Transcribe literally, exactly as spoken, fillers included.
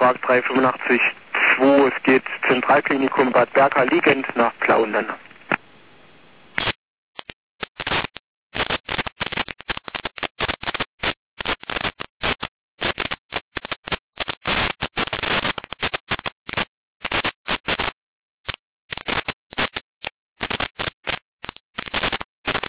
Vertrag drei fünfundachtzig zwei. Es geht Zentralklinikum Bad Berka liegend nach Plauen.